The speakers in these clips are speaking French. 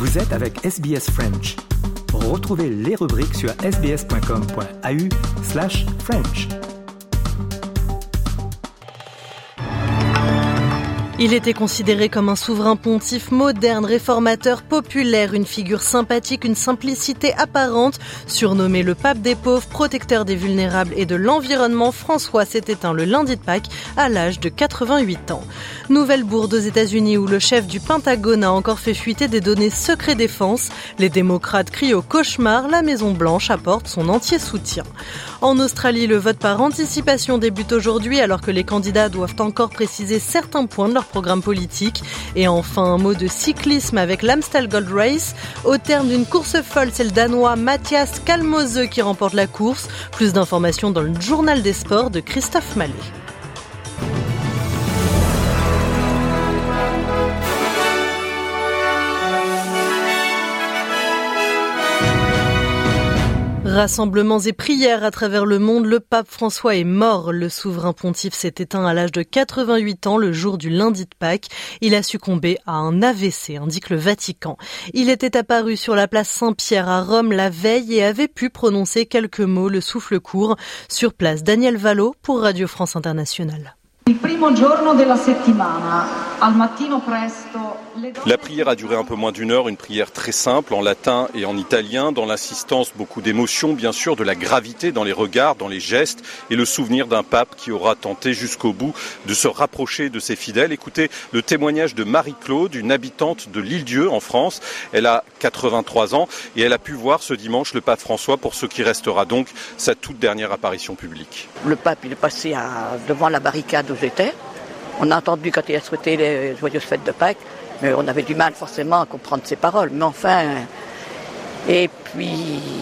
Vous êtes avec SBS French. Retrouvez les rubriques sur sbs.com.au/French. Il était considéré comme un souverain pontife moderne, réformateur, populaire, une figure sympathique, une simplicité apparente. Surnommé le pape des pauvres, protecteur des vulnérables et de l'environnement, François s'est éteint le lundi de Pâques à l'âge de 88 ans. Nouvelle bourde aux États-Unis où le chef du Pentagone a encore fait fuiter des données secret défense. Les démocrates crient au cauchemar, la Maison-Blanche apporte son entier soutien. En Australie, le vote par anticipation débute aujourd'hui alors que les candidats doivent encore préciser certains points de leur programme politique. Et enfin, un mot de cyclisme avec l'Amstel Gold Race. Au terme d'une course folle, c'est le Danois Mathias Kalmose qui remporte la course. Plus d'informations dans le journal des sports de Christophe Mallet. Rassemblements et prières à travers le monde, le pape François est mort. Le souverain pontife s'est éteint à l'âge de 88 ans le jour du lundi de Pâques. Il a succombé à un AVC, indique le Vatican. Il était apparu sur la place Saint-Pierre à Rome la veille et avait pu prononcer quelques mots, le souffle court. Sur place, Daniel Valo pour Radio France Internationale. La prière a duré un peu moins d'une heure, une prière très simple en latin et en italien, dans l'insistance, beaucoup d'émotions, bien sûr, de la gravité dans les regards, dans les gestes et le souvenir d'un pape qui aura tenté jusqu'au bout de se rapprocher de ses fidèles. Écoutez le témoignage de Marie-Claude, une habitante de l'Île-Dieu en France. Elle a 83 ans et elle a pu voir ce dimanche le pape François pour ce qui restera donc sa toute dernière apparition publique. Le pape, il est passé devant la barricade où j'étais. On a entendu quand il a souhaité les joyeuses fêtes de Pâques, mais on avait du mal forcément à comprendre ses paroles. Mais enfin, et puis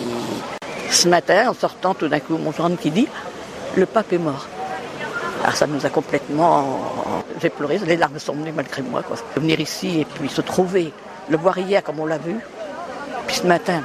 ce matin, en sortant, tout d'un coup, mon gendre qui dit « Le pape est mort ». Alors ça nous a complètement... J'ai pleuré, les larmes sont venues malgré moi, quoi. Venir ici et puis se trouver, le voir hier comme on l'a vu, puis ce matin,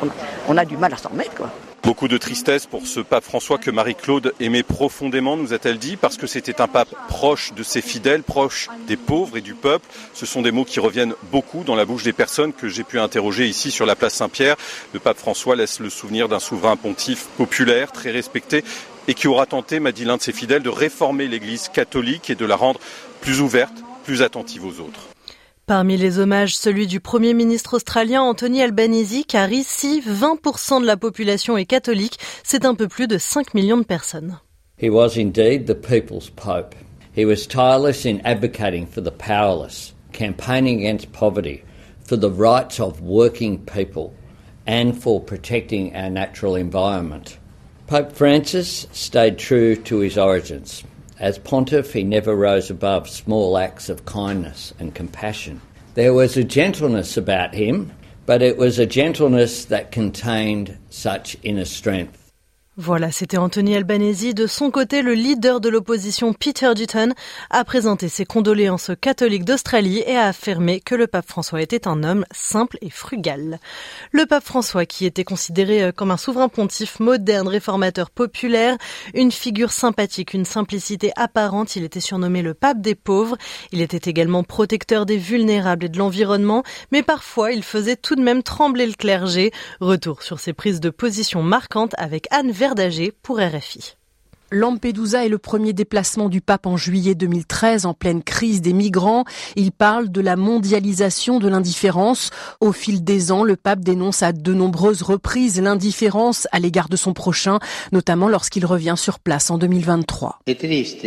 on a du mal à s'en remettre, quoi. Beaucoup de tristesse pour ce pape François que Marie-Claude aimait profondément, nous a-t-elle dit, parce que c'était un pape proche de ses fidèles, proche des pauvres et du peuple. Ce sont des mots qui reviennent beaucoup dans la bouche des personnes que j'ai pu interroger ici sur la place Saint-Pierre. Le pape François laisse le souvenir d'un souverain pontife populaire, très respecté, et qui aura tenté, m'a dit l'un de ses fidèles, de réformer l'Église catholique et de la rendre plus ouverte, plus attentive aux autres. Parmi les hommages, celui du Premier ministre australien Anthony Albanese, car ici, 20% de la population est catholique, c'est un peu plus de 5 millions de personnes. He was indeed the people's pope. He was tireless in advocating for the powerless, campaigning against poverty, for the rights of working people, and for protecting our natural environment. Pope Francis stayed true to his origins. As pontiff, he never rose above small acts of kindness and compassion. There was a gentleness about him, but it was a gentleness that contained such inner strength. Voilà, c'était Anthony Albanese. De son côté, le leader de l'opposition, Peter Dutton, a présenté ses condoléances aux catholiques d'Australie et a affirmé que le pape François était un homme simple et frugal. Le pape François, qui était considéré comme un souverain pontife moderne, réformateur populaire, une figure sympathique, une simplicité apparente, il était surnommé le pape des pauvres. Il était également protecteur des vulnérables et de l'environnement, mais parfois il faisait tout de même trembler le clergé. Retour sur ses prises de position marquantes avec Anne Verdagé pour RFI. Lampedusa est le premier déplacement du pape en juillet 2013 en pleine crise des migrants. Il parle de la mondialisation de l'indifférence. Au fil des ans, le pape dénonce à de nombreuses reprises l'indifférence à l'égard de son prochain, notamment lorsqu'il revient sur place en 2023. Il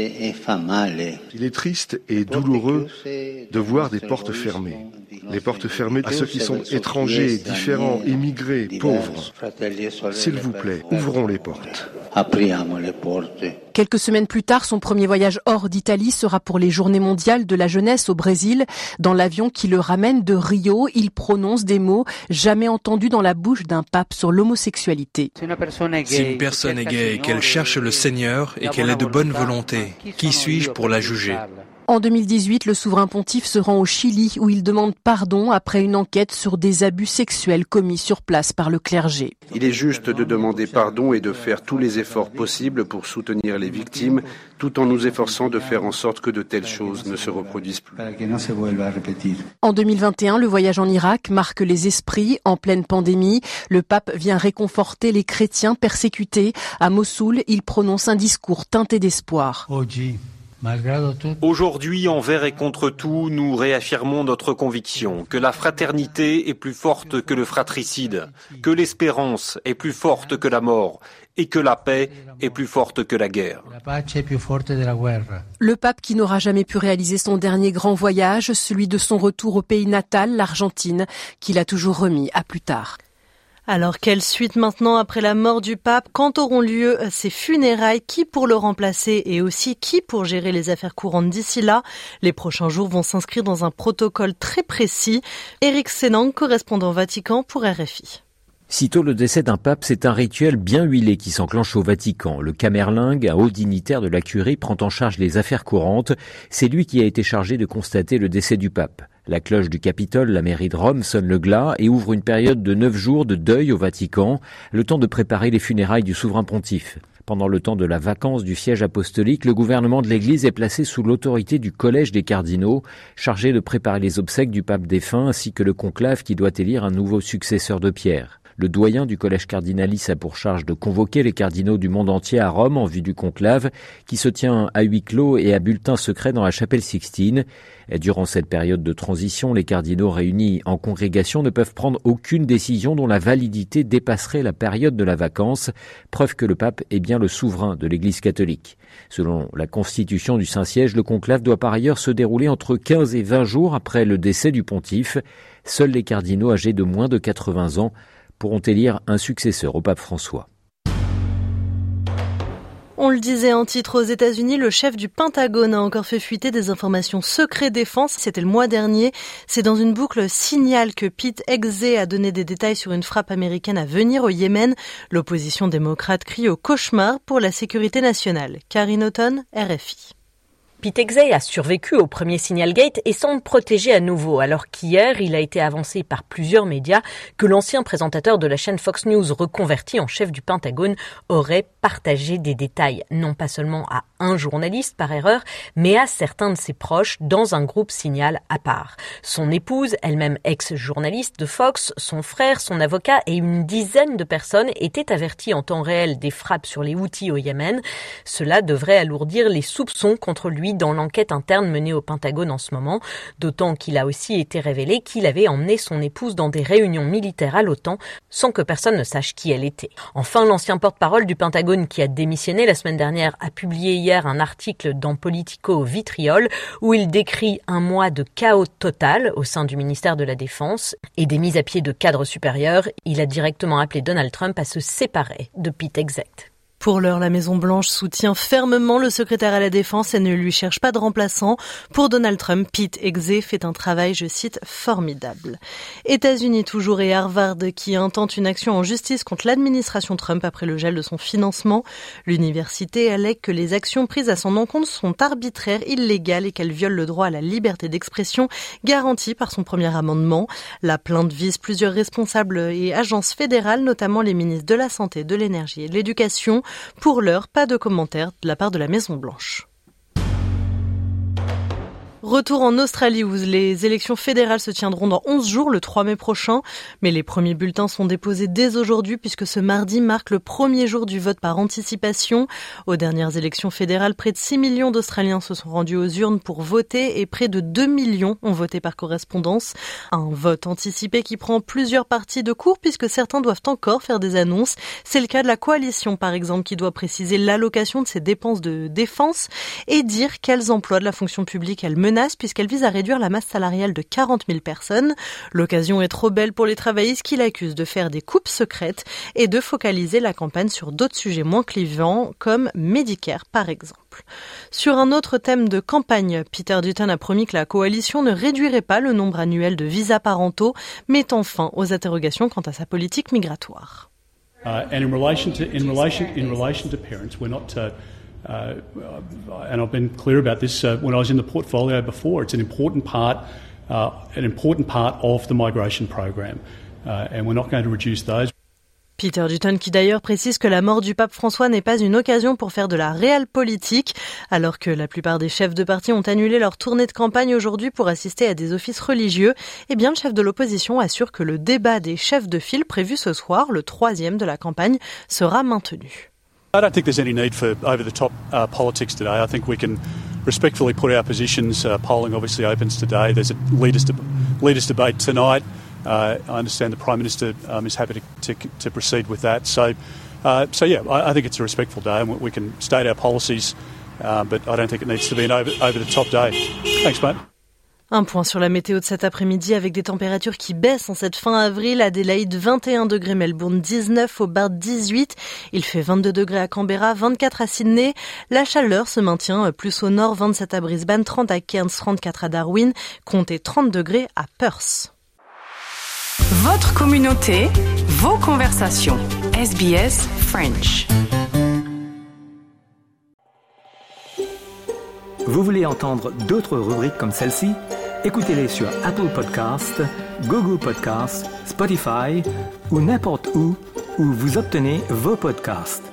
est triste et douloureux de voir des portes fermées. Les portes fermées à ceux qui sont étrangers, différents, immigrés, pauvres. S'il vous plaît, ouvrons les portes. Quelques semaines plus tard, son premier voyage hors d'Italie sera pour les Journées mondiales de la jeunesse au Brésil. Dans l'avion qui le ramène de Rio, il prononce des mots jamais entendus dans la bouche d'un pape sur l'homosexualité. Si une personne est gay et qu'elle cherche le Seigneur et qu'elle est de bonne volonté, qui suis-je pour la juger ? En 2018, le souverain pontife se rend au Chili où il demande pardon après une enquête sur des abus sexuels commis sur place par le clergé. Il est juste de demander pardon et de faire tous les efforts possibles pour soutenir les victimes, tout en nous efforçant de faire en sorte que de telles choses ne se reproduisent plus. En 2021, le voyage en Irak marque les esprits en pleine pandémie. Le pape vient réconforter les chrétiens persécutés. À Mossoul, il prononce un discours teinté d'espoir. Aujourd'hui, envers et contre tout, nous réaffirmons notre conviction que la fraternité est plus forte que le fratricide, que l'espérance est plus forte que la mort et que la paix est plus forte que la guerre. Le pape qui n'aura jamais pu réaliser son dernier grand voyage, celui de son retour au pays natal, l'Argentine, qu'il a toujours remis à plus tard. Alors, quelle suite maintenant après la mort du pape? Quand auront lieu ces funérailles? Qui pour le remplacer et aussi qui pour gérer les affaires courantes d'ici là? Les prochains jours vont s'inscrire dans un protocole très précis. Éric Sénang, correspondant Vatican pour RFI. Sitôt le décès d'un pape, c'est un rituel bien huilé qui s'enclenche au Vatican. Le camerlingue, un haut dignitaire de la curie, prend en charge les affaires courantes. C'est lui qui a été chargé de constater le décès du pape. La cloche du Capitole, la mairie de Rome, sonne le glas et ouvre une période de 9 jours de deuil au Vatican, le temps de préparer les funérailles du souverain pontife. Pendant le temps de la vacance du siège apostolique, le gouvernement de l'Église est placé sous l'autorité du collège des cardinaux, chargé de préparer les obsèques du pape défunt ainsi que le conclave qui doit élire un nouveau successeur de Pierre. Le doyen du collège cardinalice a pour charge de convoquer les cardinaux du monde entier à Rome en vue du conclave qui se tient à huis clos et à bulletin secret dans la chapelle Sixtine. Et durant cette période de transition, les cardinaux réunis en congrégation ne peuvent prendre aucune décision dont la validité dépasserait la période de la vacance, preuve que le pape est bien le souverain de l'Église catholique. Selon la constitution du Saint-Siège, le conclave doit par ailleurs se dérouler entre 15 et 20 jours après le décès du pontife. Seuls les cardinaux âgés de moins de 80 ans pourront élire un successeur au pape François. On le disait en titre, aux États-Unis, le chef du Pentagone a encore fait fuiter des informations secret défense. C'était le mois dernier. C'est dans une boucle Signal que Pete Hegseth a donné des détails sur une frappe américaine à venir au Yémen. L'opposition démocrate crie au cauchemar pour la sécurité nationale. Karine Auton, RFI. Pete Hegseth a survécu au premier Signalgate et semble protégé à nouveau, alors qu'hier, il a été avancé par plusieurs médias que l'ancien présentateur de la chaîne Fox News, reconverti en chef du Pentagone, aurait partagé des détails, non pas seulement à un journaliste par erreur, mais à certains de ses proches dans un groupe Signal à part. Son épouse, elle-même ex-journaliste de Fox, son frère, son avocat et une dizaine de personnes étaient avertis en temps réel des frappes sur les Houthis au Yémen. Cela devrait alourdir les soupçons contre lui dans l'enquête interne menée au Pentagone en ce moment, d'autant qu'il a aussi été révélé qu'il avait emmené son épouse dans des réunions militaires à l'OTAN sans que personne ne sache qui elle était. Enfin, l'ancien porte-parole du Pentagone qui a démissionné la semaine dernière a publié hier un article dans Politico Vitriol où il décrit un mois de chaos total au sein du ministère de la Défense et des mises à pied de cadres supérieurs. Il a directement appelé Donald Trump à se séparer de Pete Hegseth. Pour l'heure, la Maison-Blanche soutient fermement le secrétaire à la Défense et ne lui cherche pas de remplaçant. Pour Donald Trump, Pete Hegseth fait un travail, je cite, formidable. États-Unis toujours et Harvard qui intente une action en justice contre l'administration Trump après le gel de son financement. L'université allègue que les actions prises à son encontre sont arbitraires, illégales et qu'elles violent le droit à la liberté d'expression garanti par son premier amendement. La plainte vise plusieurs responsables et agences fédérales, notamment les ministres de la Santé, de l'Énergie et de l'Éducation. Pour l'heure, pas de commentaires de la part de la Maison-Blanche. Retour en Australie où les élections fédérales se tiendront dans 11 jours, le 3 mai prochain. Mais les premiers bulletins sont déposés dès aujourd'hui puisque ce mardi marque le premier jour du vote par anticipation. Aux dernières élections fédérales, près de 6 millions d'Australiens se sont rendus aux urnes pour voter et près de 2 millions ont voté par correspondance. Un vote anticipé qui prend plusieurs parties de cours puisque certains doivent encore faire des annonces. C'est le cas de la coalition par exemple qui doit préciser l'allocation de ses dépenses de défense et dire quels emplois de la fonction publique elle menace puisqu'elle vise à réduire la masse salariale de 40 000 personnes. L'occasion est trop belle pour les travaillistes qui l'accusent de faire des coupes secrètes et de focaliser la campagne sur d'autres sujets moins clivants comme Medicare par exemple. Sur un autre thème de campagne, Peter Dutton a promis que la coalition ne réduirait pas le nombre annuel de visas parentaux, mettant fin aux interrogations quant à sa politique migratoire. And in relation to parents, we're not And I've been clear about this when I was in the portfolio before. It's an important part of the migration program, and we're not going to reduce those. Peter Dutton qui d'ailleurs précise que la mort du pape François n'est pas une occasion pour faire de la réelle politique, alors que la plupart des chefs de parti ont annulé leur tournée de campagne aujourd'hui pour assister à des offices religieux. Eh bien, le chef de l'opposition assure que le débat des chefs de file prévu ce soir, le 3e de la campagne, sera maintenu. I don't think there's any need for over-the-top politics today. I think we can respectfully put our positions. Polling obviously opens today. There's a leaders debate tonight. I understand the Prime Minister is happy to proceed with that. So yeah, I think it's a respectful day, and we can state our policies, but I don't think it needs to be an over-the-top day. Thanks, mate. Un point sur la météo de cet après-midi avec des températures qui baissent en cette fin avril. Adélaïde 21 degrés, Melbourne 19, Hobart 18. Il fait 22 degrés à Canberra, 24 à Sydney. La chaleur se maintient plus au nord, 27 à Brisbane, 30 à Cairns, 34 à Darwin. Comptez 30 degrés à Perth. Votre communauté, vos conversations. SBS French. Vous voulez entendre d'autres rubriques comme celle-ci? Écoutez-les sur Apple Podcasts, Google Podcasts, Spotify ou n'importe où vous obtenez vos podcasts.